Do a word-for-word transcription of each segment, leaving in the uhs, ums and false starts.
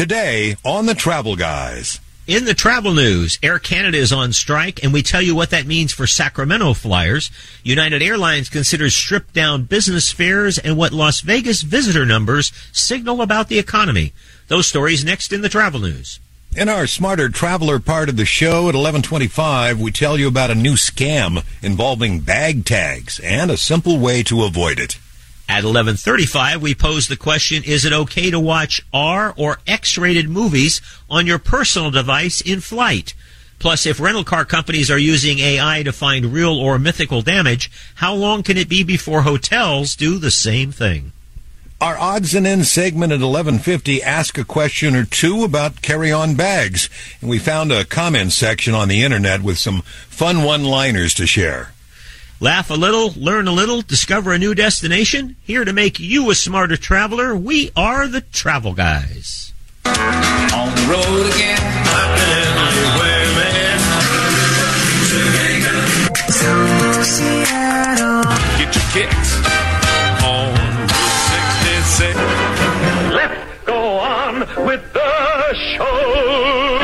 Today on the Travel Guys. In the travel news, Air Canada is on strike, and we tell you what that means for Sacramento flyers. United Airlines considers stripped-down business fares and what Las Vegas visitor numbers signal about the economy. Those stories next in the travel news. In our Smarter Traveler part of the show at eleven twenty-five, we tell you about a new scam involving bag tags and a simple way to avoid it. At eleven thirty-five, we pose the question, is it okay to watch R or X-rated movies on your personal device in flight? Plus, if rental car companies are using A I to find real or mythical damage, how long can it be before hotels do the same thing? Our odds and ends segment at eleven fifty ask a question or two about carry-on bags, and we found a comment section on the internet with some fun one-liners to share. Laugh a little, learn a little, discover a new destination. Here to make you a smarter traveler, we are the Travel Guys. On the road again, I've been everywhere, man. Get your kicks on Route sixty-six. Let's go on with the show.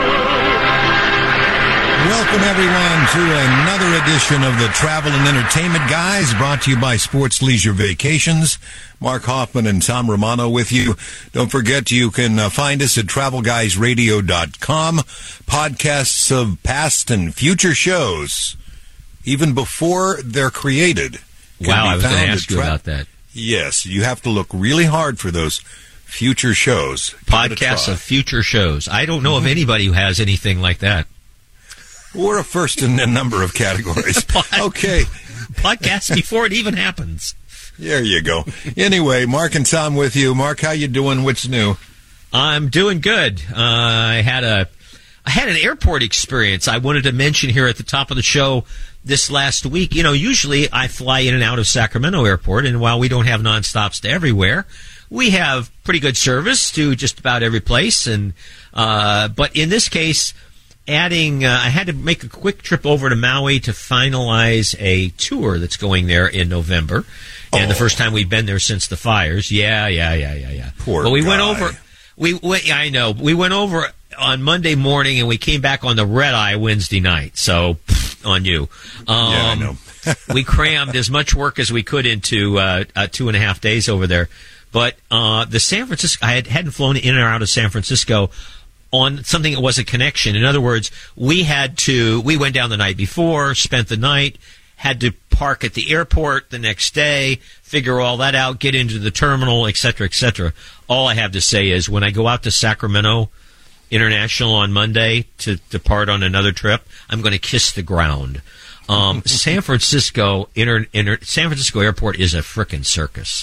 Welcome, everyone, to another edition of the Travel and Entertainment Guys, brought to you by Sports Leisure Vacations. Mark Hoffman and Tom Romano with you. Don't forget, you can uh, find us at travel guys radio dot com. Podcasts of past and future shows, even before they're created. Wow, I was going to ask you tra- about that. Yes, you have to look really hard for those future shows. Podcasts of future shows. I don't know mm-hmm. of anybody who has anything like that. We're a first in a number of categories. Okay. Podcast before it even happens. There you go. Anyway, Mark and Tom with you. Mark, how you doing? What's new? I'm doing good. Uh, I had a I had an airport experience I wanted to mention here at the top of the show this last week. You know, usually I fly in and out of Sacramento Airport, and while we don't have nonstops to everywhere, we have pretty good service to just about every place. And uh, but in this case, adding, uh, I had to make a quick trip over to Maui to finalize a tour that's going there in November. And oh. the first time we've been there since the fires. Yeah, yeah, yeah, yeah, yeah. Poor But we guy. went over, we, we, I know, we went over on Monday morning and we came back on the red eye Wednesday night. So, pfft, on you. Um, yeah, I know. We crammed as much work as we could into uh, uh, two and a half days over there. But uh, the San Francisco, I had, hadn't flown in or out of San Francisco on something that was a connection. In other words, we had to, we went down the night before, spent the night, had to park at the airport the next day, figure all that out, get into the terminal, et cetera, et cetera. All I have to say is when I go out to Sacramento International on Monday to depart on another trip, I'm going to kiss the ground. Um, San Francisco inter, inter, San Francisco Airport is a frickin' circus.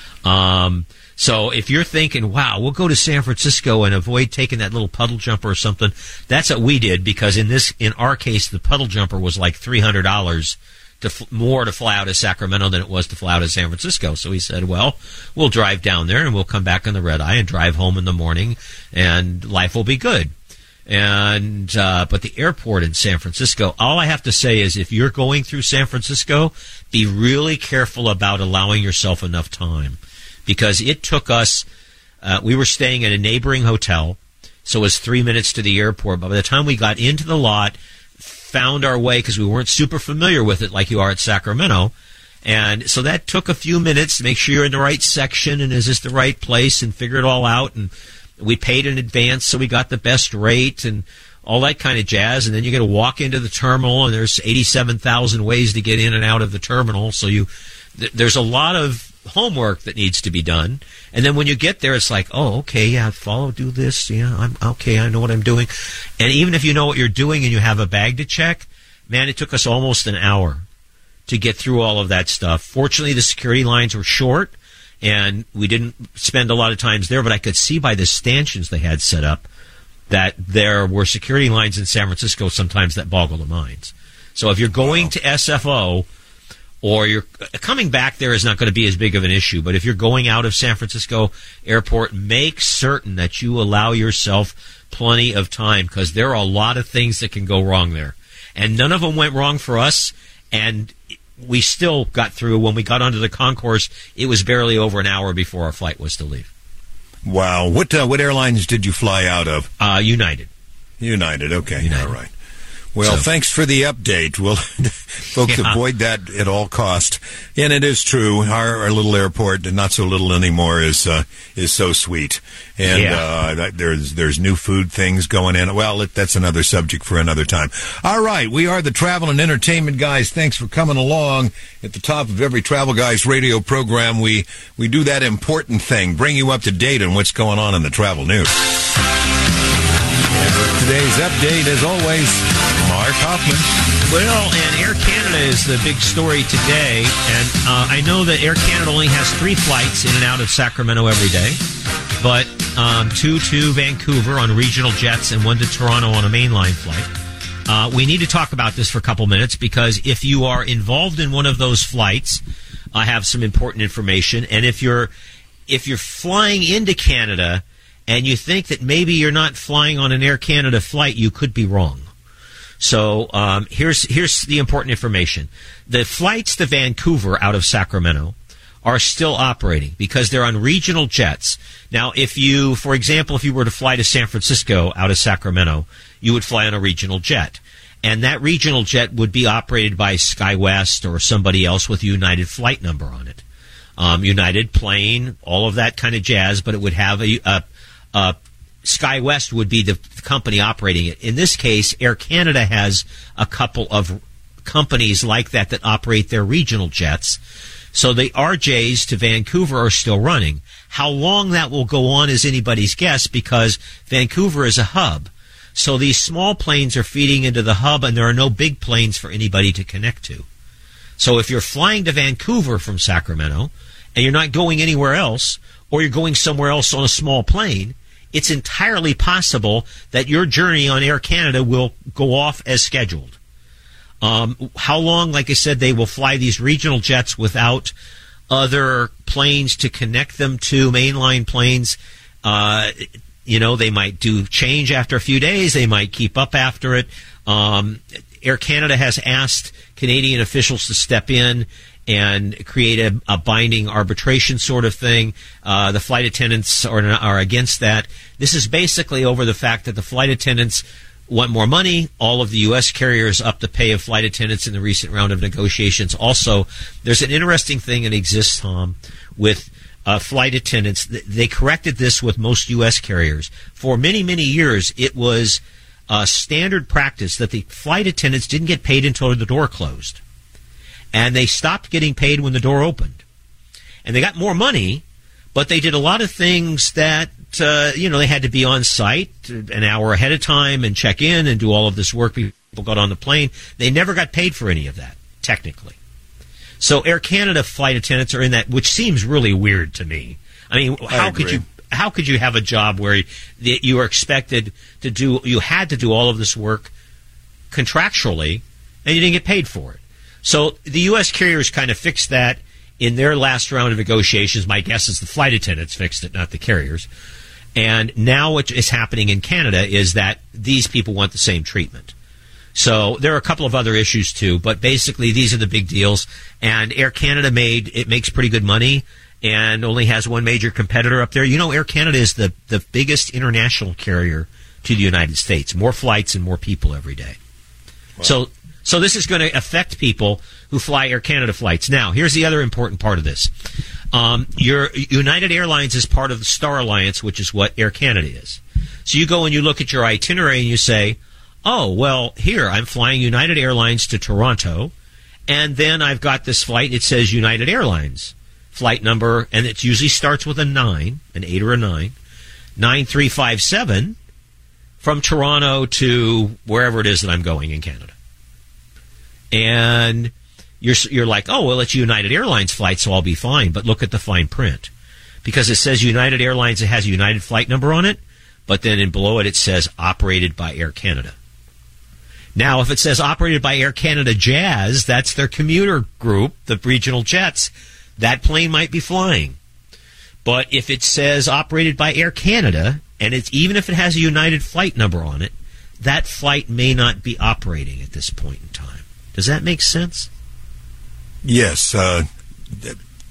Um, So if you're thinking, wow, we'll go to San Francisco and avoid taking that little puddle jumper or something, that's what we did, because in this, in our case, the puddle jumper was like three hundred dollars to f- more to fly out of Sacramento than it was to fly out of San Francisco. So he said, well, we'll drive down there and we'll come back on the red eye and drive home in the morning and life will be good. And, uh, but the airport in San Francisco, all I have to say is if you're going through San Francisco, be really careful about allowing yourself enough time. Because it took us, uh, we were staying at a neighboring hotel, so it was three minutes to the airport. But by the time we got into the lot, found our way, because we weren't super familiar with it like you are at Sacramento, and so that took a few minutes to make sure you're in the right section and is this the right place and figure it all out. And we paid in advance, so we got the best rate and all that kind of jazz. And then you got to walk into the terminal, and there's eighty-seven thousand ways to get in and out of the terminal. So you, th- there's a lot of homework that needs to be done. And then when you get there, it's like, oh, okay, yeah, follow, do this, yeah, I'm okay, I know what I'm doing. And even if you know what you're doing and you have a bag to check, man, it took us almost an hour to get through all of that stuff. Fortunately, the security lines were short, and we didn't spend a lot of times there, but I could see by the stanchions they had set up that there were security lines in San Francisco sometimes that boggle the minds. So if you're going wow. to S F O, or you're coming back there is not going to be as big of an issue. But if you're going out of San Francisco Airport, make certain that you allow yourself plenty of time, because there are a lot of things that can go wrong there. And none of them went wrong for us, and we still got through. When we got onto the concourse, it was barely over an hour before our flight was to leave. Wow. What uh, what airlines did you fly out of? Uh, United. United. Okay. United. All right. Well, So- thanks for the update. We'll folks Yeah. avoid that at all cost. And it is true. Our, our little airport, not so little anymore, is uh, is so sweet. And Yeah. uh, that, there's there's new food things going in. Well, it, that's another subject for another time. All right, we are the Travel and Entertainment Guys. Thanks for coming along. At the top of every Travel Guys radio program, we we do that important thing, bring you up to date on what's going on in the travel news. And with today's update, as always, Mark Hoffman. Well, and Air Canada is the big story today, and uh, I know that Air Canada only has three flights in and out of Sacramento every day, but um, two to Vancouver on regional jets and one to Toronto on a mainline flight. Uh, we need to talk about this for a couple minutes because if you are involved in one of those flights, I have some important information, and if you're if you're flying into Canada and you think that maybe you're not flying on an Air Canada flight, you could be wrong. So um, here's here's the important information. The flights to Vancouver out of Sacramento are still operating because they're on regional jets. Now, if you, for example, if you were to fly to San Francisco out of Sacramento, you would fly on a regional jet. And that regional jet would be operated by SkyWest or somebody else with a United flight number on it. Um, United plane, all of that kind of jazz, but it would have a, a, a SkyWest would be the company operating it. In this case, Air Canada has a couple of companies like that that operate their regional jets. So the R Js to Vancouver are still running. How long that will go on is anybody's guess because Vancouver is a hub. So these small planes are feeding into the hub and there are no big planes for anybody to connect to. So if you're flying to Vancouver from Sacramento and you're not going anywhere else or you're going somewhere else on a small plane, it's entirely possible that your journey on Air Canada will go off as scheduled. Um, how long, like I said, they will fly these regional jets without other planes to connect them to mainline planes. Uh, you know, they might do change after a few days. They might keep up after it. Um, Air Canada has asked Canadian officials to step in and create a, a binding arbitration sort of thing. Uh, the flight attendants are, are against that. This is basically over the fact that the flight attendants want more money. All of the U S carriers up the pay of flight attendants in the recent round of negotiations. Also, there's an interesting thing that exists, Tom, with uh, flight attendants. They corrected this with most U S carriers. For many, many years, it was uh, standard practice that the flight attendants didn't get paid until the door closed. And they stopped getting paid when the door opened. And they got more money, but they did a lot of things that, uh, you know, they had to be on site an hour ahead of time and check in and do all of this work before people got on the plane. They never got paid for any of that, technically. So Air Canada flight attendants are in that, which seems really weird to me. I mean, how could you how could you have a job where you were expected to do, you had to do all of this work contractually and you didn't get paid for it? So the U S carriers kind of fixed that in their last round of negotiations. My guess is the flight attendants fixed it, not the carriers. And now what is happening in Canada is that these people want the same treatment. So there are a couple of other issues too, but basically these are the big deals. And Air Canada made, it makes pretty good money and only has one major competitor up there. You know, Air Canada is the, the biggest international carrier to the United States. More flights and more people every day. Wow. So So this is going to affect people who fly Air Canada flights. Now, here's the other important part of this. Um, your United Airlines is part of the Star Alliance, which is what Air Canada is. So you go and you look at your itinerary and you say, oh, well, here, I'm flying United Airlines to Toronto, and then I've got this flight. It says United Airlines flight number, and it usually starts with a nine, an eight or a nine, nine three five seven from Toronto to wherever it is that I'm going in Canada. And you're you're like, oh, well, it's a United Airlines flight, so I'll be fine. But look at the fine print. Because it says United Airlines, it has a United flight number on it, but then in below it, it says operated by Air Canada. Now, if it says operated by Air Canada Jazz, that's their commuter group, the regional jets, that plane might be flying. But if it says operated by Air Canada, and it's even if it has a United flight number on it, that flight may not be operating at this point in time. Does that make sense? Yes. Uh,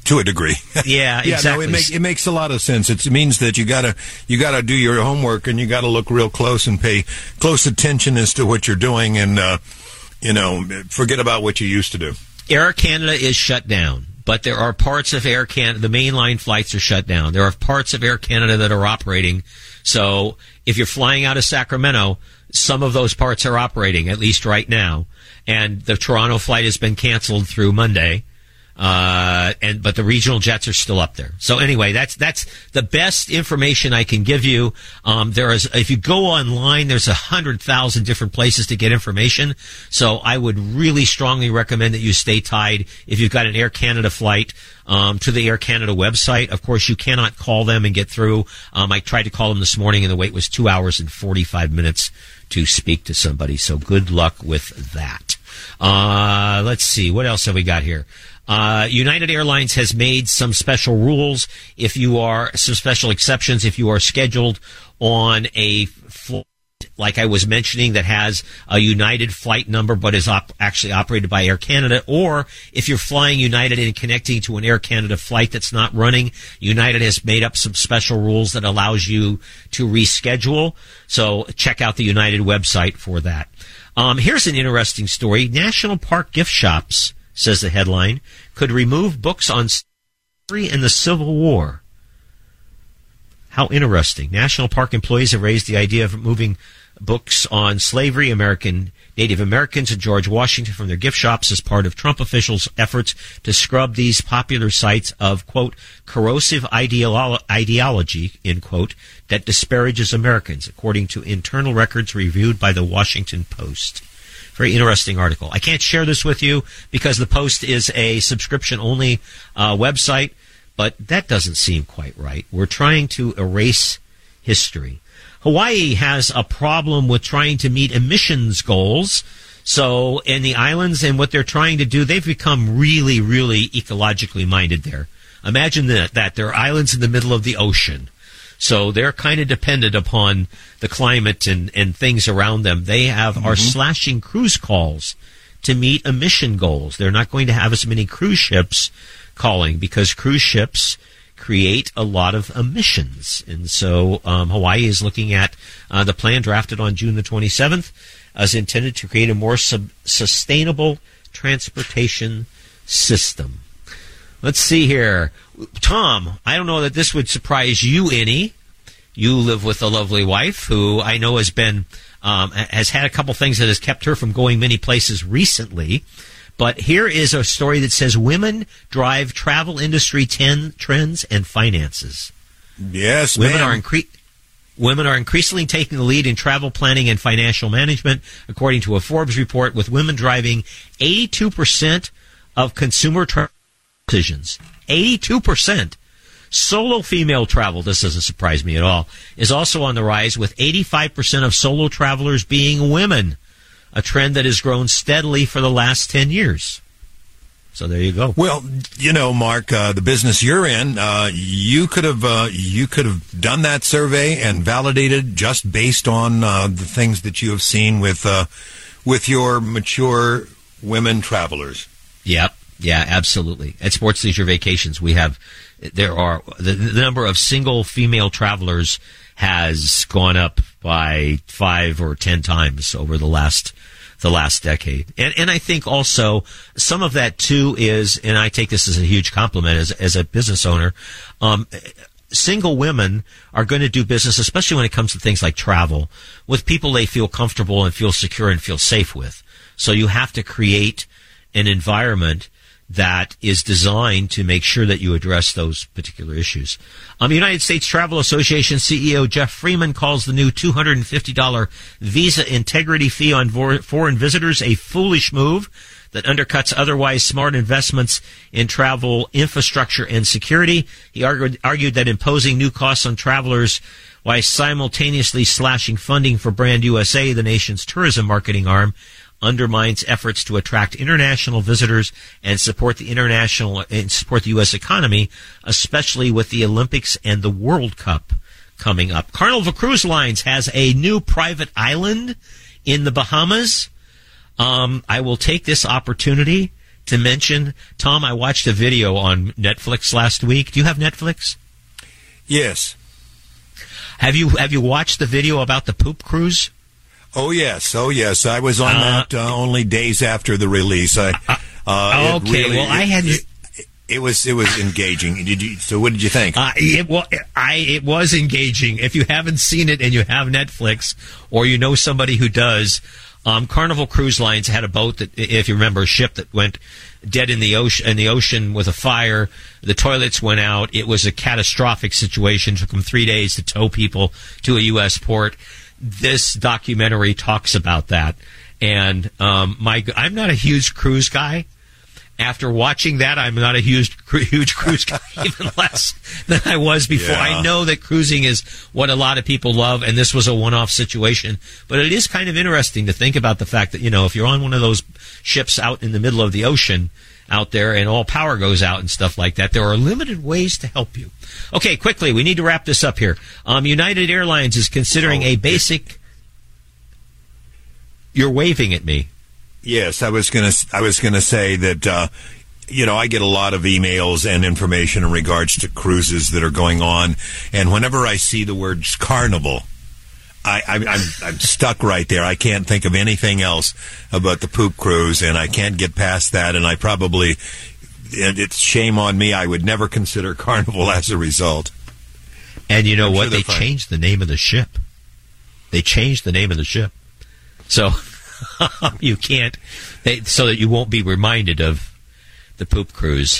to a degree. Yeah, yeah, exactly. No, it, make, it makes a lot of sense. It's, it means that you gotta you gotta do your homework, and you gotta look real close and pay close attention as to what you're doing, and uh, you know, forget about what you used to do. Air Canada is shut down, but there are parts of Air Canada, the mainline flights are shut down. There are parts of Air Canada that are operating. So if you're flying out of Sacramento, some of those parts are operating, at least right now. And the Toronto flight has been canceled through Monday. Uh, and, but the regional jets are still up there. So anyway, that's, that's the best information I can give you. Um, there is, if you go online, there's a hundred thousand different places to get information. So I would really strongly recommend that you stay tied. If you've got an Air Canada flight, um, to the Air Canada website, of course, you cannot call them and get through. Um, I tried to call them this morning and the wait was two hours and forty-five minutes to speak to somebody. So good luck with that. Uh, let's see. What else have we got here? Uh, United Airlines has made some special rules if you are, some special exceptions if you are scheduled on a flight, like I was mentioning, that has a United flight number but is op- actually operated by Air Canada, or if you're flying United and connecting to an Air Canada flight that's not running, United has made up some special rules that allows you to reschedule. So check out the United website for that. Um, here's an interesting story. National Park gift shops, says the headline, could remove books on slavery and the Civil War. How interesting. National Park employees have raised the idea of removing books on slavery, American Native Americans, and George Washington from their gift shops as part of Trump officials' efforts to scrub these popular sites of, quote, corrosive ideolo- ideology, end quote, that disparages Americans, according to internal records reviewed by the Washington Post. Very interesting article. I can't share this with you because the Post is a subscription-only uh, website, but that doesn't seem quite right. We're trying to erase history. Hawaii has a problem with trying to meet emissions goals. So in the islands and what they're trying to do, they've become really, really ecologically minded there. Imagine that, that there are islands in the middle of the ocean. So they're kind of dependent upon the climate and, and things around them. They have mm-hmm. are slashing cruise calls to meet emission goals. They're not going to have as many cruise ships calling because cruise ships create a lot of emissions. And so um, Hawaii is looking at uh, the plan drafted on June the twenty-seventh as intended to create a more sub- sustainable transportation system. Let's see here. Tom, I don't know that this would surprise you any. You live with a lovely wife who I know has been um, has had a couple things that has kept her from going many places recently. But here is a story that says women drive travel industry ten trends and finances. Yes, women ma'am. are incre- Women are increasingly taking the lead in travel planning and financial management, according to a Forbes report, with women driving eighty-two percent of consumer travel decisions. eighty-two percent. Solo female travel, this doesn't surprise me at all, is also on the rise, with eighty-five percent of solo travelers being women, a trend that has grown steadily for the last ten years. So there you go. Well, you know, Mark, uh, the business you're in, uh, you could have uh, you could have done that survey and validated just based on uh, the things that you have seen with uh, with your mature women travelers. Yep. Yeah, absolutely. At Sports Leisure Vacations, we have, there are, the, the number of single female travelers has gone up by five or ten times over the last, the last decade. And, and I think also some of that too is, and I take this as a huge compliment as, as a business owner, um, single women are going to do business, especially when it comes to things like travel, with people they feel comfortable and feel secure and feel safe with. So you have to create an environment that is designed to make sure that you address those particular issues. Um, United States Travel Association C E O Jeff Freeman calls the new two hundred fifty dollars visa integrity fee on vor- foreign visitors a foolish move that undercuts otherwise smart investments in travel infrastructure and security. He argued, argued that imposing new costs on travelers while simultaneously slashing funding for Brand U S A, the nation's tourism marketing arm, undermines efforts to attract international visitors and support the international and support the U S economy, especially with the Olympics and the World Cup coming up. Carnival Cruise Lines has a new private island in the Bahamas. Um, I will take this opportunity to mention, Tom, I watched a video on Netflix last week. Do you have Netflix? Yes. Have you have you watched the video about the poop cruise? Oh, yes. Oh, yes. I was on Uh, that uh, only days after the release. I, uh, it okay, really- well, I it- had... It, it was it was engaging. Did you? So, what did you think? Uh, it, well, I, it was engaging. If you haven't seen it and you have Netflix, or you know somebody who does, um, Carnival Cruise Lines had a boat that, if you remember, a ship that went dead in the ocean, in the ocean with a fire. The toilets went out. It was a catastrophic situation. It took them three days to tow people to a U S port. This documentary talks about that. And um, my, I'm not a huge cruise guy. After watching that, I'm not a huge, huge cruise guy, even less than I was before. Yeah. I know that cruising is what a lot of people love, and this was a one-off situation. But it is kind of interesting to think about the fact that, you know, if you're on one of those ships out in the middle of the ocean out there and all power goes out and stuff like that, there are limited ways to help you. Okay, quickly, we need to wrap this up here. Um, United Airlines is considering Oh, a basic... You're waving at me. Yes, I was gonna. I was gonna say that. Uh, you know, I get a lot of emails and information in regards to cruises that are going on, and whenever I see the words Carnival, I, I, I'm I'm stuck right there. I can't think of anything else about the poop cruise, and I can't get past that. And I probably, it's shame on me. I would never consider Carnival as a result. And you know I'm what? sure they're They fine. changed the name of the ship. They changed the name of the ship. So you can't, they, so that you won't be reminded of the poop cruise.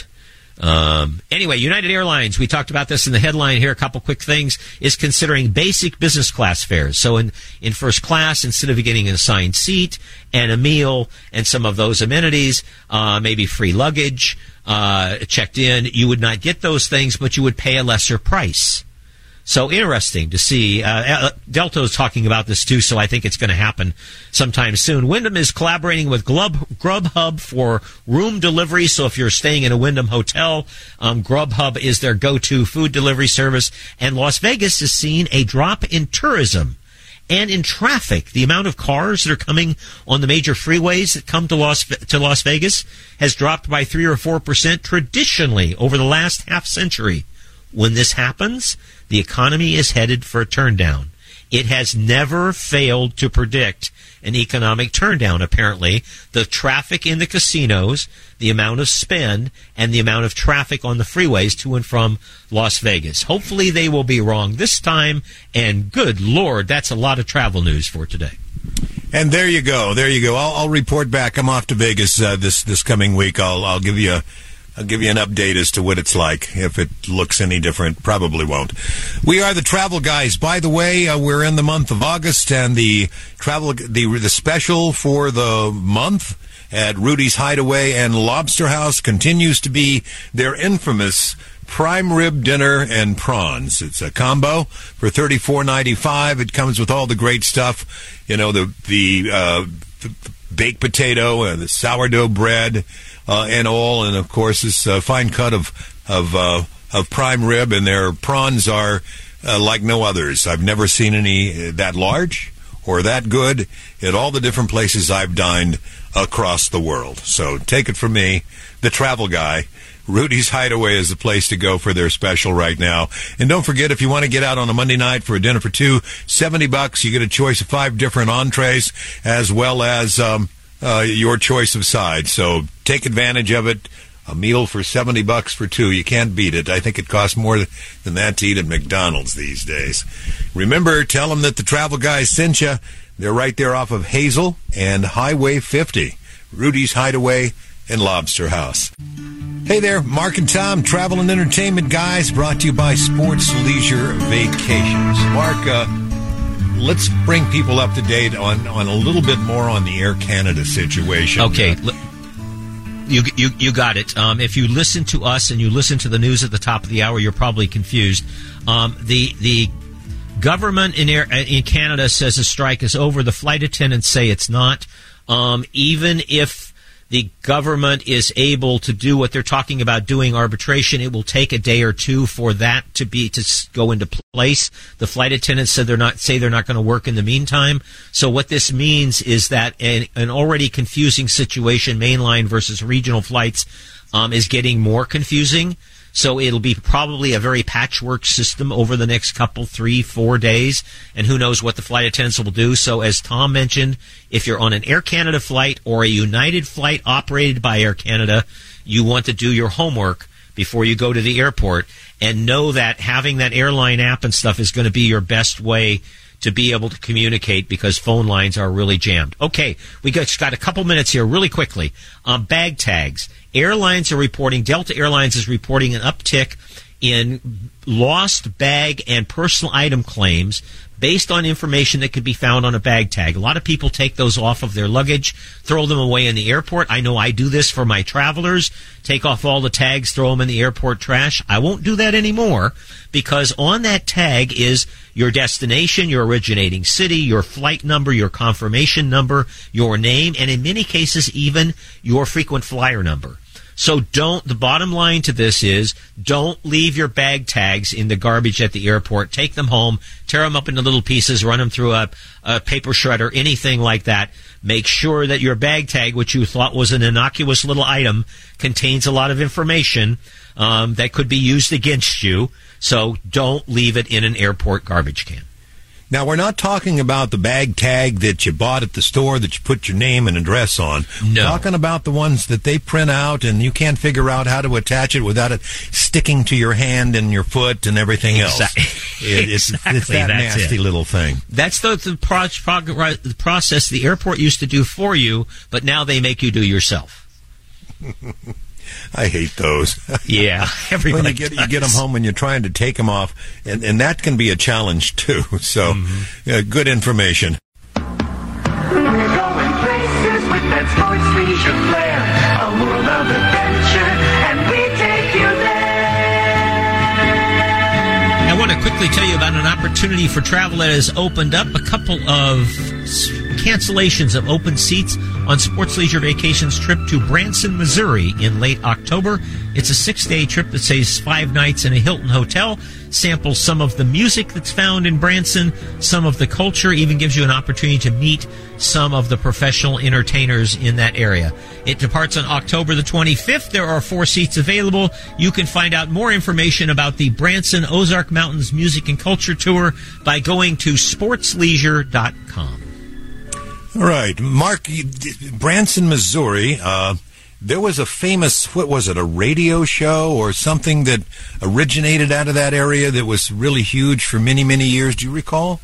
Um, anyway, United Airlines, we talked about this in the headline here, a couple quick things, is considering basic business class fares. So in, in first class, instead of getting an assigned seat and a meal and some of those amenities, uh, maybe free luggage, uh, checked in, you would not get those things, but you would pay a lesser price. So interesting to see. Uh, Delta is talking about this too, so I think it's going to happen sometime soon. Wyndham is collaborating with Grub, Grubhub for room delivery. So if you're staying in a Wyndham hotel, um, Grubhub is their go-to food delivery service. And Las Vegas is seeing a drop in tourism and in traffic. The amount of cars that are coming on the major freeways that come to Las to Las Vegas has dropped by three or four percent traditionally over the last half century. When this happens, the economy is headed for a turndown. It has never failed to predict an economic turndown, apparently. The traffic in the casinos, the amount of spend, and the amount of traffic on the freeways to and from Las Vegas. Hopefully they will be wrong this time, and good Lord, that's a lot of travel news for today. And there you go. There you go. I'll, I'll report back. I'm off to Vegas uh, this this coming week. I'll I'll give you a I'll give you an update as to what it's like. If it looks any different, probably won't. We are the Travel Guys. By the way, uh, we're in the month of August, and the travel the the special for the month at Rudy's Hideaway and Lobster House continues to be their infamous prime rib dinner and prawns. It's a combo for thirty-four ninety-five. It comes with all the great stuff, you know, the the, uh, the baked potato and the sourdough bread. Uh, and all, and of course this uh, fine cut of of uh, of prime rib, and their prawns are uh, like no others. I've never seen any that large or that good at all the different places I've dined across the world. So take it from me, the travel guy. Rudy's Hideaway is the place to go for their special right now. And don't forget, if you want to get out on a Monday night for a dinner for two, seventy bucks, you get a choice of five different entrees, as well as um, uh, your choice of sides. So take advantage of it. A meal for seventy bucks for two. You can't beat it. I think it costs more than that to eat at McDonald's these days. Remember, tell them that the travel guys sent you. They're right there off of Hazel and Highway fifty. Rudy's Hideaway and Lobster House. Hey there, Mark and Tom, Travel and Entertainment Guys, brought to you by Sports Leisure Vacations. Mark, uh, let's bring people up to date on, on a little bit more on the Air Canada situation. Okay, Uh, you you you got it. Um, if you listen to us and you listen to the news at the top of the hour, you're probably confused. Um, the the government in Air, in Canada says the strike is over. The flight attendants say it's not. Um, even if the government is able to do what they're talking about doing, arbitration, it will take a day or two for that to be to go into place. The flight attendants said they're not say they're not going to work in the meantime. So what this means is that an, an already confusing situation, mainline versus regional flights, um, is getting more confusing. So it'll be probably a very patchwork system over the next couple, three, four days, and who knows what the flight attendants will do. So as Tom mentioned, if you're on an Air Canada flight or a United flight operated by Air Canada, you want to do your homework before you go to the airport and know that having that airline app and stuff is going to be your best way to be able to communicate, because phone lines are really jammed. Okay, we got, got a couple minutes here really quickly. Um, bag tags. Airlines are reporting, Delta Airlines is reporting an uptick in lost bag and personal item claims based on information that could be found on a bag tag. A lot of people take those off of their luggage, throw them away in the airport. I know I do this for my travelers. Take off all the tags, throw them in the airport trash. I won't do that anymore, because on that tag is your destination, your originating city, your flight number, your confirmation number, your name, and in many cases even your frequent flyer number. So don't, the bottom line to this is, don't leave your bag tags in the garbage at the airport. Take them home, tear them up into little pieces, run them through a, a paper shredder, anything like that. Make sure that your bag tag, which you thought was an innocuous little item, contains a lot of information um, that could be used against you. So don't leave it in an airport garbage can. Now, we're not talking about the bag tag that you bought at the store that you put your name and address on. No. We're talking about the ones that they print out and you can't figure out how to attach it without it sticking to your hand and your foot and everything else. Exactly. It, it's, exactly. it's that That's nasty it. little thing. That's the, the, pro- prog- the process the airport used to do for you, but now they make you do yourself. I hate those. Yeah, everybody when you get does. you get them home and you're trying to take them off, and, and that can be a challenge too. So, mm-hmm. yeah, good information. We're going places with that sports leisure flair, a world of adventure, and we take you there. I want to quickly tell you about an opportunity for travel that has opened up. A couple of cancellations of open seats on Sports Leisure Vacations trip to Branson, Missouri in late October. It's a six-day trip that stays five nights in a Hilton hotel, samples some of the music that's found in Branson, some of the culture, even gives you an opportunity to meet some of the professional entertainers in that area. It departs on October the twenty-fifth. There are four seats available. You can find out more information about the Branson Ozark Mountains Music and Culture Tour by going to sports leisure dot com. All right, Mark, Branson, Missouri, uh, there was a famous, what was it, a radio show or something that originated out of that area that was really huge for many, many years. Do you recall?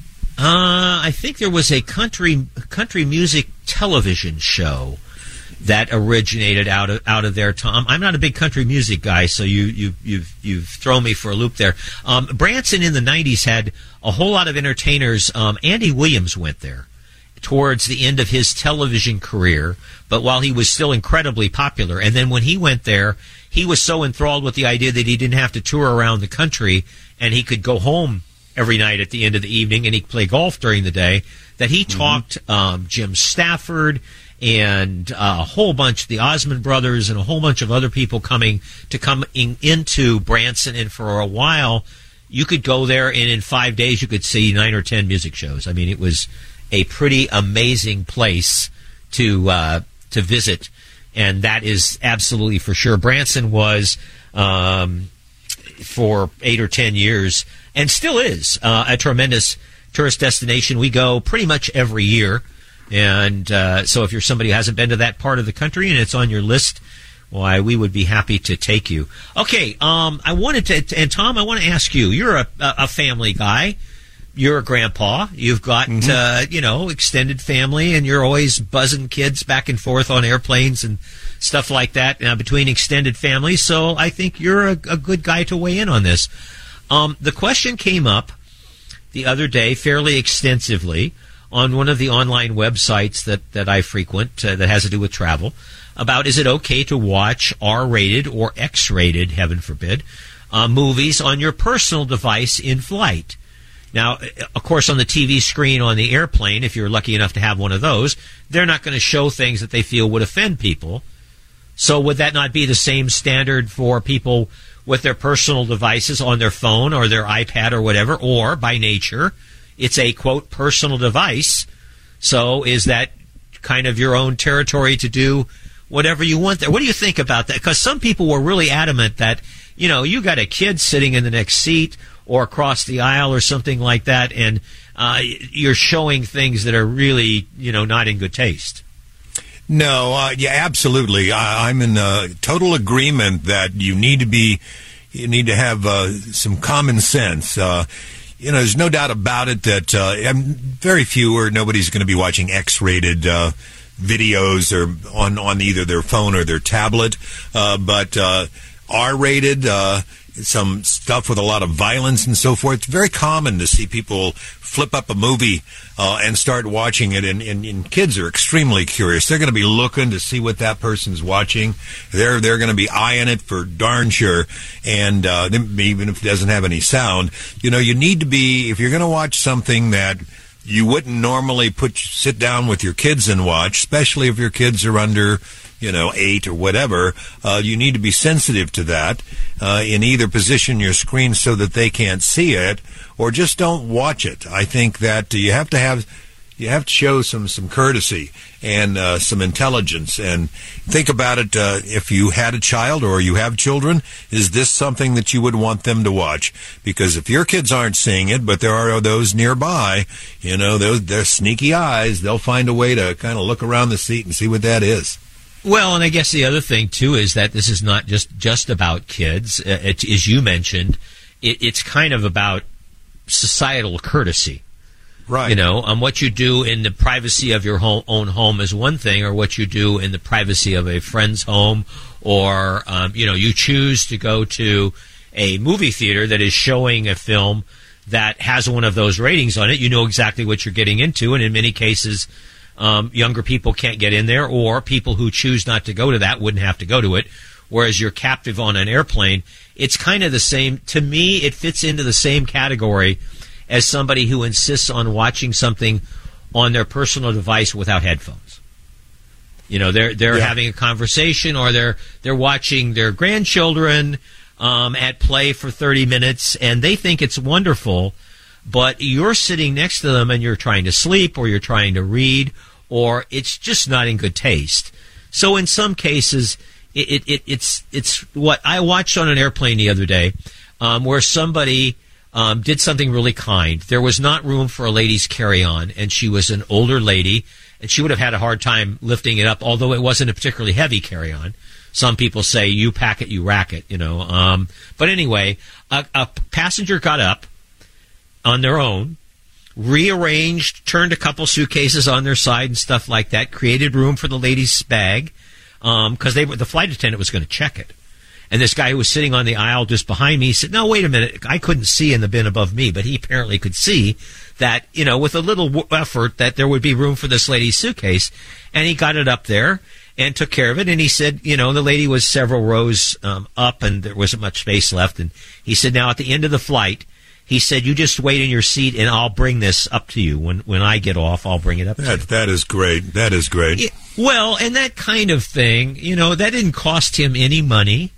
Uh, I think there was a country country music television show that originated out of out of there. Tom, I'm not a big country music guy, so you you you've you've thrown me for a loop there. Um, Branson in the nineties had a whole lot of entertainers. Um, Andy Williams went there towards the end of his television career, but while he was still incredibly popular. And then when he went there, he was so enthralled with the idea that he didn't have to tour around the country and he could go home every night at the end of the evening and he could play golf during the day, that he mm-hmm. talked um, Jim Stafford and uh, a whole bunch, the Osmond brothers and a whole bunch of other people coming to come in, into Branson. And for a while, you could go there and in five days you could see nine or ten music shows. I mean, it was a pretty amazing place to uh, to visit, and that is absolutely for sure. Branson was, um, for eight or ten years, and still is, uh, a tremendous tourist destination. We go pretty much every year, and uh, so if you're somebody who hasn't been to that part of the country and it's on your list, why, we would be happy to take you. Okay, um, I wanted to, and Tom, I want to ask you, you're a, a family guy. You're a grandpa. You've got, mm-hmm. uh, you know, extended family, and you're always buzzing kids back and forth on airplanes and stuff like that uh, between extended families. So I think you're a, a good guy to weigh in on this. Um, the question came up the other day fairly extensively on one of the online websites that, that I frequent uh, that has to do with travel about, is it okay to watch R-rated or X-rated, heaven forbid, uh, movies on your personal device in flight? Now, of course, on the T V screen on the airplane, if you're lucky enough to have one of those, they're not going to show things that they feel would offend people. So would that not be the same standard for people with their personal devices on their phone or their iPad or whatever, or by nature, it's a, quote, personal device. So is that kind of your own territory to do whatever you want there? What do you think about that? Because some people were really adamant that, you know, you got a kid sitting in the next seat or across the aisle or something like that, and uh, you're showing things that are really, you know, not in good taste. No, uh, yeah, absolutely. I, I'm in uh, total agreement that you need to be, you need to have uh, some common sense. Uh, you know, there's no doubt about it that uh, very few or nobody's going to be watching X-rated uh, videos or on, on either their phone or their tablet, uh, but uh, R-rated, uh, some stuff with a lot of violence and so forth. It's very common to see people flip up a movie uh, and start watching it, and, and, and kids are extremely curious. They're going to be looking to see what that person's watching. They're they're going to be eyeing it for darn sure, and uh, even if it doesn't have any sound. You know, you need to be, if you're going to watch something that you wouldn't normally put sit down with your kids and watch, especially if your kids are under, you know, eight or whatever, uh, you need to be sensitive to that, uh, in either position your screen so that they can't see it, or just don't watch it. I think that you have to have, you have to show some, some courtesy and uh, some intelligence, and think about it. Uh, if you had a child or you have children, is this something that you would want them to watch? Because if your kids aren't seeing it, but there are those nearby, you know, those, they're sneaky eyes. They'll find a way to kind of look around the seat and see what that is. Well, and I guess the other thing, too, is that this is not just, just about kids. Uh, it, as you mentioned, it, it's kind of about societal courtesy. Right. You know, um, what you do in the privacy of your home, own home is one thing, or what you do in the privacy of a friend's home, or, um, you know, you choose to go to a movie theater that is showing a film that has one of those ratings on it. You know exactly what you're getting into, and in many cases, Um, younger people can't get in there, or people who choose not to go to that wouldn't have to go to it, whereas you're captive on an airplane. It's kind of the same. To me, it fits into the same category as somebody who insists on watching something on their personal device without headphones. You know, they're they're yeah. having a conversation, or they're they're watching their grandchildren um, at play for thirty minutes, and they think it's wonderful, but you're sitting next to them and you're trying to sleep, or you're trying to read, or it's just not in good taste. So in some cases, it, it, it, it's it's what I watched on an airplane the other day, um, where somebody um, did something really kind. There was not room for a lady's carry-on, and she was an older lady, and she would have had a hard time lifting it up, although it wasn't a particularly heavy carry-on. Some people say, you pack it, you rack it, you know. Um, but anyway, a, a passenger got up on their own, rearranged, turned a couple suitcases on their side and stuff like that, created room for the lady's bag, because um, they were, the flight attendant was going to check it. And this guy who was sitting on the aisle just behind me said, no, wait a minute, I couldn't see in the bin above me, but he apparently could see that, you know, with a little w- effort, that there would be room for this lady's suitcase. And he got it up there and took care of it. And he said, you know, the lady was several rows um, up, and there wasn't much space left. And he said, now at the end of the flight, he said, you just wait in your seat, and I'll bring this up to you. When when I get off, I'll bring it up that, to you. That is great. That is great. It, well, and that kind of thing, you know, that didn't cost him any money,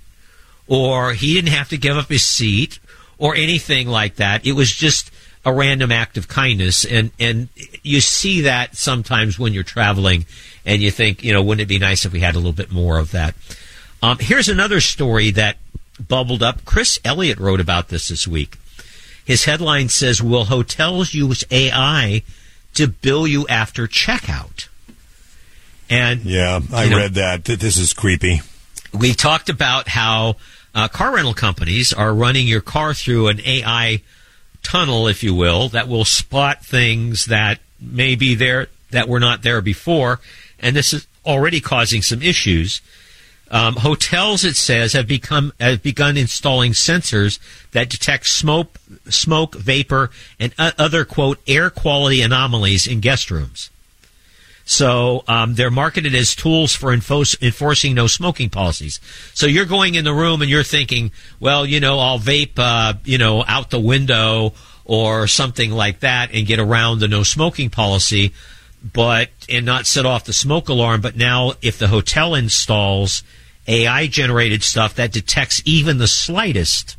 or he didn't have to give up his seat, or anything like that. It was just a random act of kindness, and, and you see that sometimes when you're traveling, and you think, you know, wouldn't it be nice if we had a little bit more of that? Um, here's another story that bubbled up. Chris Elliott wrote about this this week. His headline says, will hotels use A I to bill you after checkout? And yeah, I you know, read that. This is creepy. We talked about how uh, car rental companies are running your car through an A I tunnel, if you will, that will spot things that may be there that were not there before. And this is already causing some issues. Um, hotels, it says, have become have begun installing sensors that detect smoke, smoke, vapor, and uh, other, quote, air quality anomalies in guest rooms. So um, they're marketed as tools for enfo- enforcing no smoking policies. So you're going in the room and you're thinking, well, you know, I'll vape, uh, you know, out the window, or something like that and get around the no smoking policy, but and not set off the smoke alarm. But now if the hotel installs A I-generated stuff that detects even the slightest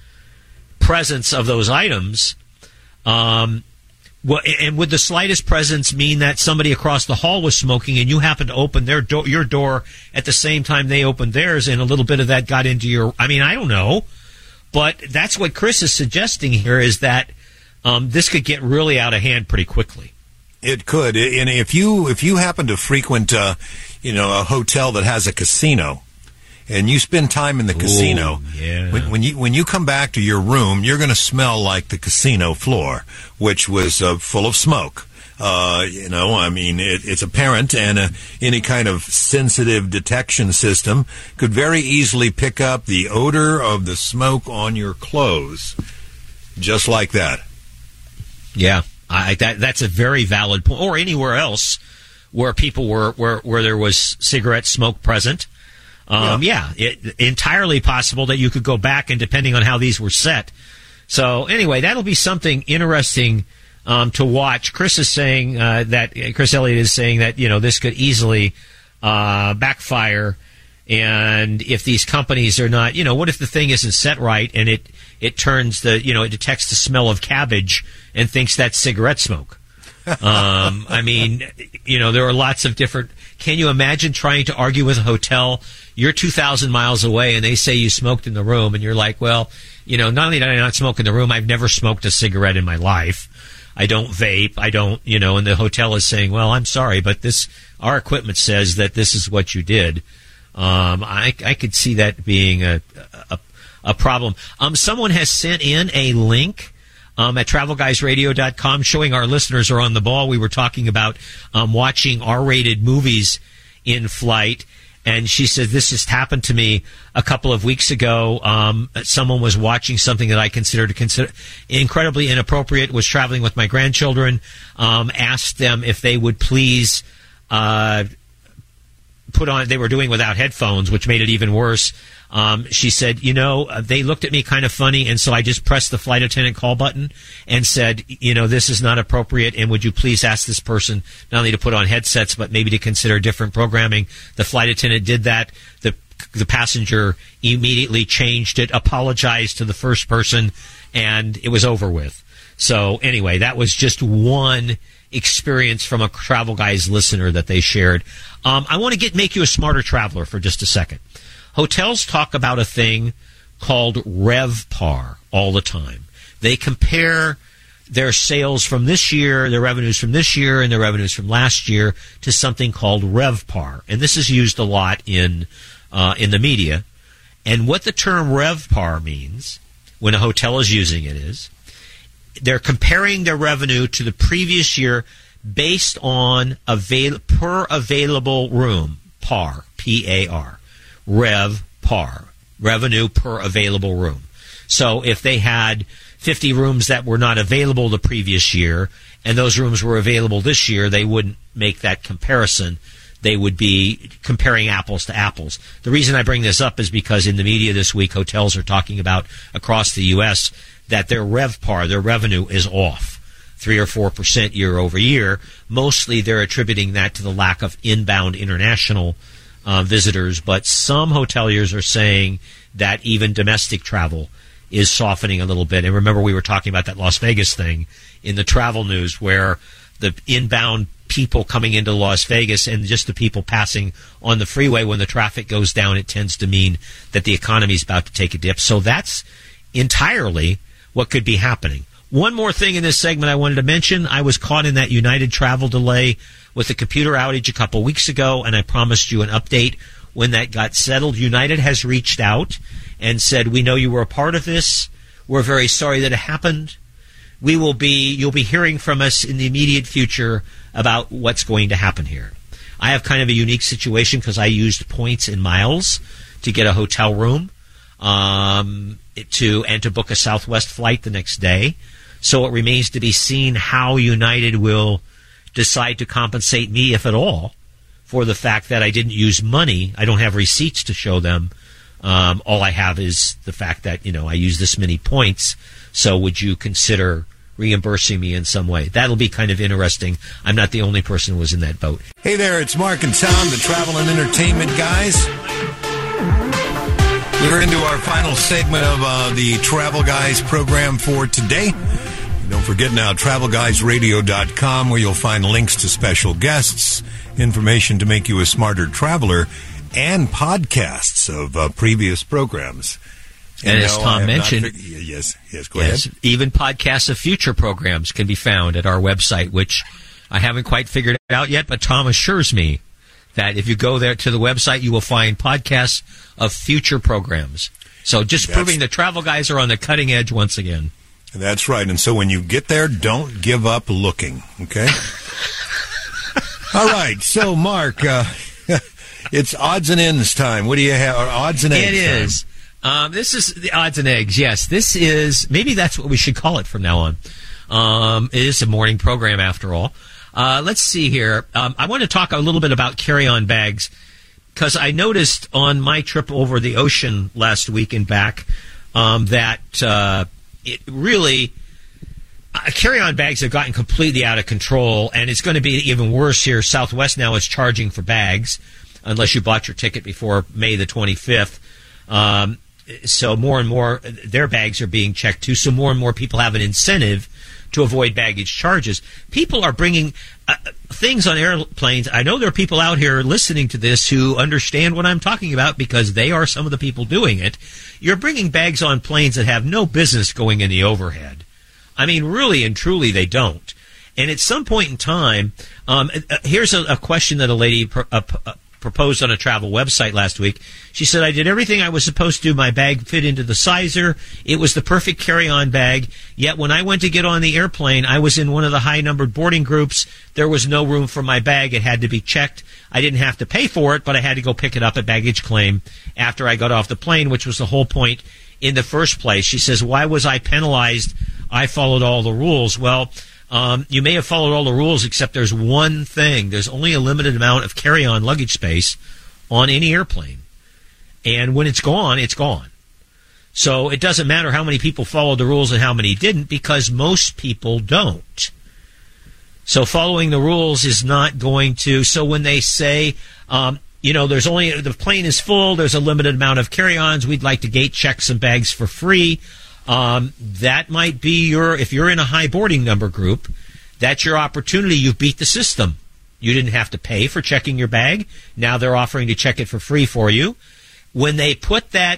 presence of those items, um, well, and would the slightest presence mean that somebody across the hall was smoking and you happened to open their do- your door at the same time they opened theirs, and a little bit of that got into your... I mean, I don't know. But that's what Chris is suggesting here, is that um, this could get really out of hand pretty quickly. It could. And if you if you happen to frequent, uh, you know, a hotel that has a casino, and you spend time in the Ooh, casino, yeah. when, when you when you come back to your room, you're going to smell like the casino floor, which was uh, full of smoke. Uh, you know, I mean, it, it's apparent, and uh, any kind of sensitive detection system could very easily pick up the odor of the smoke on your clothes, just like that. Yeah, I, that that's a very valid point. Or anywhere else where people were where where there was cigarette smoke present. Um, yeah, yeah it, entirely possible that you could go back, and depending on how these were set. So anyway, that'll be something interesting Um, to watch. Chris is saying uh, that Chris Elliott is saying that, you know, this could easily uh, backfire, and if these companies are not, you know, what if the thing isn't set right and it it turns the, you know, it detects the smell of cabbage and thinks that's cigarette smoke? um, I mean, you know, there are lots of different. Can you imagine trying to argue with a hotel? You're two thousand miles away and they say you smoked in the room, and you're like, well, you know, not only did I not smoke in the room, I've never smoked a cigarette in my life. I don't vape. I don't, you know, and the hotel is saying, well, I'm sorry, but this, our equipment says that this is what you did. Um, I, I could see that being a, a, a problem. Um, someone has sent in a link, um, at travel guys radio dot com showing our listeners are on the ball. We were talking about, um, watching R-rated movies in flight. And she said, this just happened to me a couple of weeks ago. Um, someone was watching something that I considered to consider incredibly inappropriate, was traveling with my grandchildren, um, asked them if they would please uh, put on, they were doing without headphones, which made it even worse. Um, she said, you know, they looked at me kind of funny, and so I just pressed the flight attendant call button and said, you know, this is not appropriate, and would you please ask this person not only to put on headsets, but maybe to consider different programming. The flight attendant did that. The the passenger immediately changed it, apologized to the first person, and it was over with. So anyway, that was just one experience from a Travel Guys listener that they shared. Um, I want to get make you a smarter traveler for just a second. Hotels talk about a thing called RevPAR all the time. They compare their sales from this year, their revenues from this year, and their revenues from last year to something called RevPAR. And this is used a lot in uh, in the media. And what the term RevPAR means, when a hotel is using it, is they're comparing their revenue to the previous year based on avail- per available room, PAR, P A R. Rev par, revenue per available room. So if they had fifty rooms that were not available the previous year, and those rooms were available this year, they wouldn't make that comparison. They would be comparing apples to apples. The reason I bring this up is because in the media this week, hotels are talking about across the U S that their RevPAR, their revenue, is off three or four percent year over year. Mostly they're attributing that to the lack of inbound international Uh, visitors, but some hoteliers are saying that even domestic travel is softening a little bit. And remember, we were talking about that Las Vegas thing in the travel news, where the inbound people coming into Las Vegas and just the people passing on the freeway, when the traffic goes down, it tends to mean that the economy is about to take a dip. So that's entirely what could be happening. One more thing in this segment I wanted to mention. I was caught in that United travel delay with a computer outage a couple weeks ago, and I promised you an update when that got settled. United has reached out and said, we know you were a part of this. We're very sorry that it happened. We will be, you'll be hearing from us in the immediate future about what's going to happen here. I have kind of a unique situation because I used points and miles to get a hotel room, um, to, and to book a Southwest flight the next day. So it remains to be seen how United will decide to compensate me, if at all, for the fact that I didn't use money. I don't have receipts to show them. Um, all I have is the fact that, you know, I use this many points. So would you consider reimbursing me in some way. That'll be kind of interesting. I'm not the only person who was in that boat. Hey there, it's Mark and Tom, the travel and entertainment guys. We're into our final segment of uh, the Travel Guys program for today. Don't forget now, travel guys radio dot com, where you'll find links to special guests, information to make you a smarter traveler, and podcasts of uh, previous programs. And, and as Tom mentioned, fig- yes, yes, go yes, ahead. Even podcasts of future programs can be found at our website, which I haven't quite figured out yet, but Tom assures me that if you go there to the website, you will find podcasts of future programs. So just That's, proving the Travel Guys are on the cutting edge once again. That's right. And so when you get there, don't give up looking, okay? All right. So, Mark, uh, it's odds and ends time. What do you have? Or odds and eggs It is. Time. Um, this is the odds and eggs. Yes, this is, maybe that's what we should call it from now on. Um, it is a morning program after all. Uh, let's see here. Um, I want to talk a little bit about carry-on bags because I noticed on my trip over the ocean last week and back um, that uh, it really, uh, carry-on bags have gotten completely out of control, and it's going to be even worse here. Southwest now is charging for bags unless you bought your ticket before May the twenty-fifth. Um, So more and more, their bags are being checked too. So more and more people have an incentive to avoid baggage charges. People are bringing uh, things on airplanes. I know there are people out here listening to this who understand what I'm talking about because they are some of the people doing it. You're bringing bags on planes that have no business going in the overhead. I mean, really and truly, they don't. And at some point in time, um, uh, here's a, a question that a lady pr- uh, uh, proposed on a travel website last week. She said, I did everything I was supposed to. My bag fit into the sizer. It was the perfect carry-on bag. Yet when I went to get on the airplane, I was in one of the high-numbered boarding groups. There was no room for my bag. It had to be checked. I didn't have to pay for it, but I had to go pick it up at baggage claim after I got off the plane, which was the whole point in the first place. She says, why was I penalized? I followed all the rules. Well, Um, you may have followed all the rules, except there's one thing. There's only a limited amount of carry-on luggage space on any airplane. And when it's gone, it's gone. So it doesn't matter how many people followed the rules and how many didn't, because most people don't. So following the rules is not going to... So when they say, um, you know, there's only... the plane is full, there's a limited amount of carry-ons, we'd like to gate check some bags for free... Um, that might be your, if you're in a high boarding number group, that's your opportunity. You've beat the system. You didn't have to pay for checking your bag. Now they're offering to check it for free for you. When they put that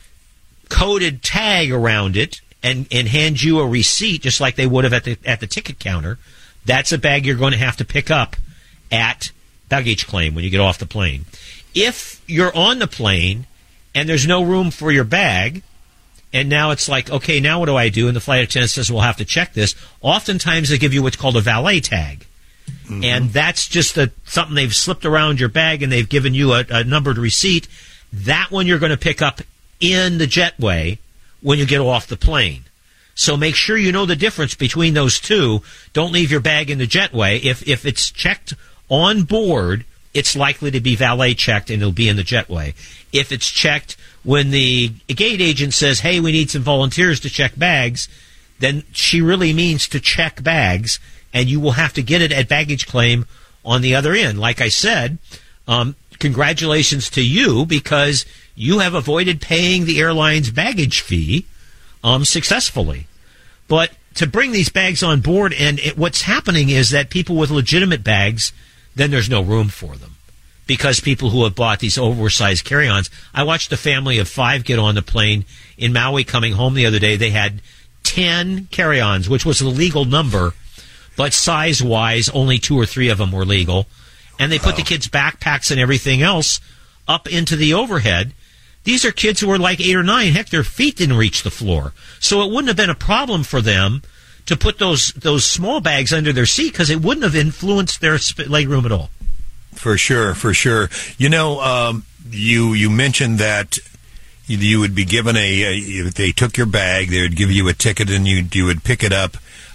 coded tag around it and, and hand you a receipt, just like they would have at the, at the ticket counter, that's a bag you're going to have to pick up at baggage claim when you get off the plane. If you're on the plane and there's no room for your bag, and now it's like, okay, now what do I do? And the flight attendant says, we'll have to check this. Oftentimes they give you what's called a valet tag. Mm-hmm. And that's just a, something they've slipped around your bag and they've given you a, a numbered receipt. That one you're going to pick up in the jetway when you get off the plane. So make sure you know the difference between those two. Don't leave your bag in the jetway. If, if it's checked on board, it's likely to be valet checked and it'll be in the jetway. If it's checked when the gate agent says, hey, we need some volunteers to check bags, then she really means to check bags, and you will have to get it at baggage claim on the other end. Like I said, um, congratulations to you because you have avoided paying the airline's baggage fee um, successfully. But to bring these bags on board, and it, what's happening is that people with legitimate bags, then there's no room for them. Because people who have bought these oversized carry-ons, I watched a family of five get on the plane in Maui coming home the other day. They had ten carry-ons, which was the legal number, but size-wise, only two or three of them were legal. And they put oh. the kids' backpacks and everything else up into the overhead. These are kids who were like eight or nine. Heck, their feet didn't reach the floor. So it wouldn't have been a problem for them to put those those small bags under their seat because it wouldn't have influenced their legroom at all. For sure, for sure. You know, um, you you mentioned that you, you would be given a, a, if they took your bag, they would give you a ticket and you you would pick it up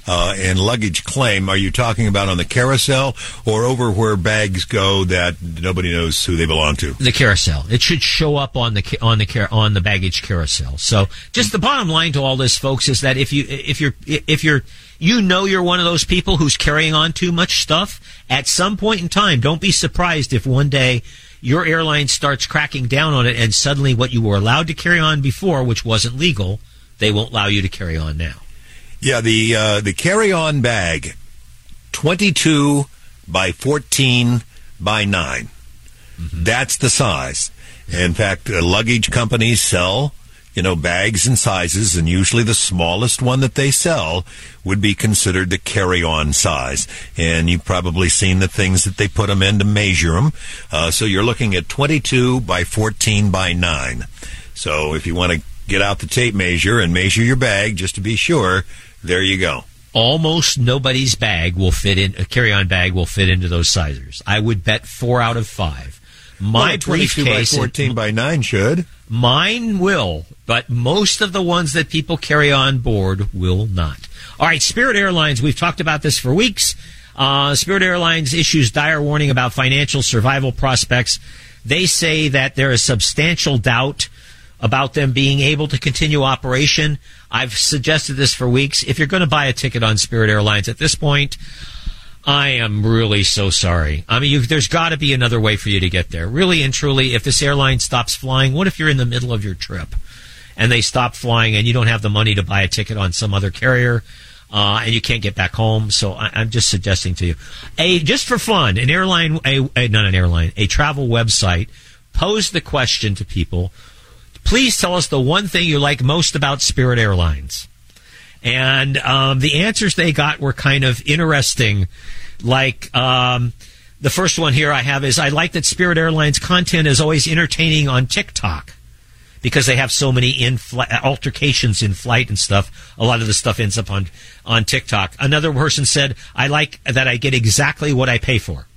uh, and luggage claim, are you talking about on the carousel or over where bags go that nobody knows who they belong to? The carousel. It should show up on the on the car, on the baggage carousel. So, just the bottom line to all this, folks, is that if you if you're if you're you know you're one of those people who's carrying on too much stuff, at some point in time, don't be surprised if one day your airline starts cracking down on it and suddenly what you were allowed to carry on before, which wasn't legal, they won't allow you to carry on now. Yeah, the uh, the carry-on bag, twenty-two by fourteen by nine. Mm-hmm. That's the size. In fact, uh, luggage companies sell, you know, bags and sizes, and usually the smallest one that they sell would be considered the carry-on size. And you've probably seen the things that they put them in to measure them. Uh, so you're looking at twenty-two by fourteen by nine. So if you want to get out the tape measure and measure your bag just to be sure, there you go. Almost nobody's bag will fit in, a carry-on bag will fit into those sizes. I would bet four out of five. My well, briefcase, twenty-two by fourteen by nine should. Mine will, but most of the ones that people carry on board will not. All right, Spirit Airlines, we've talked about this for weeks. Uh, Spirit Airlines issues dire warning about financial survival prospects. They say that there is substantial doubt about them being able to continue operation. I've suggested this for weeks. If you're going to buy a ticket on Spirit Airlines at this point, I am really so sorry. I mean, you've, there's got to be another way for you to get there. Really and truly, if this airline stops flying, what if you're in the middle of your trip and they stop flying and you don't have the money to buy a ticket on some other carrier uh, and you can't get back home? So I, I'm just suggesting to you, a just for fun, an airline, a, a not an airline, a travel website posed the question to people, please tell us the one thing you like most about Spirit Airlines. And um, the answers they got were kind of interesting. Like um, the first one here I have is, I like that Spirit Airlines content is always entertaining on TikTok because they have so many in altercations in flight and stuff. A lot of the stuff ends up on, on TikTok. Another person said, I like that I get exactly what I pay for.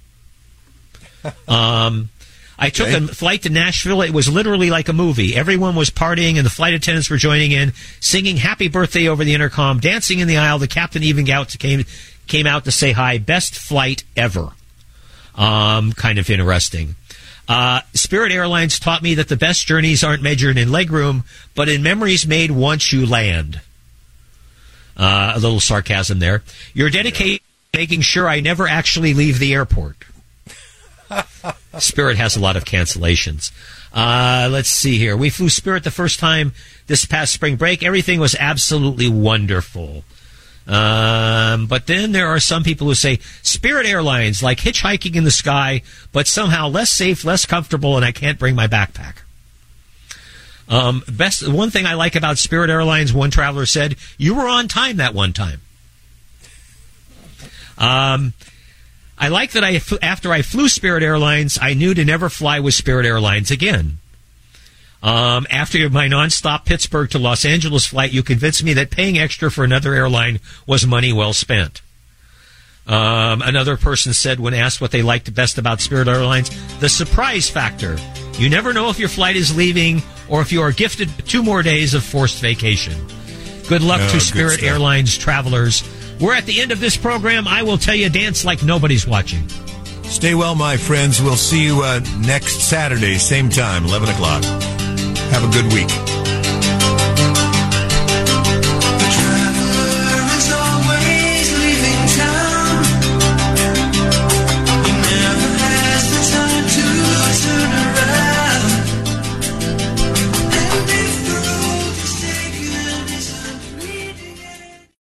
Um... I took okay. a flight to Nashville. It was literally like a movie. Everyone was partying, and the flight attendants were joining in, singing happy birthday over the intercom, dancing in the aisle. The captain even came, came out to say hi. Best flight ever. Um, kind of interesting. Uh, Spirit Airlines taught me that the best journeys aren't measured in legroom, but in memories made once you land. Uh, a little sarcasm there. You're dedicated to making sure I never actually leave the airport. Spirit has a lot of cancellations. Uh, let's see here. We flew Spirit the first time this past spring break. Everything was absolutely wonderful. Um, but then there are some people who say Spirit Airlines, like hitchhiking in the sky, but somehow less safe, less comfortable, and I can't bring my backpack. Um, best one thing I like about Spirit Airlines, one traveler said, you were on time that one time. Um... I like that I, after I flew Spirit Airlines, I knew to never fly with Spirit Airlines again. Um, after my nonstop Pittsburgh to Los Angeles flight, you convinced me that paying extra for another airline was money well spent. Um, another person said when asked what they liked best about Spirit Airlines, the surprise factor. You never know if your flight is leaving or if you are gifted two more days of forced vacation. Good luck oh, to Spirit Airlines travelers. We're at the end of this program. I will tell you, dance like nobody's watching. Stay well, my friends. We'll see you uh, next Saturday, same time, eleven o'clock. Have a good week.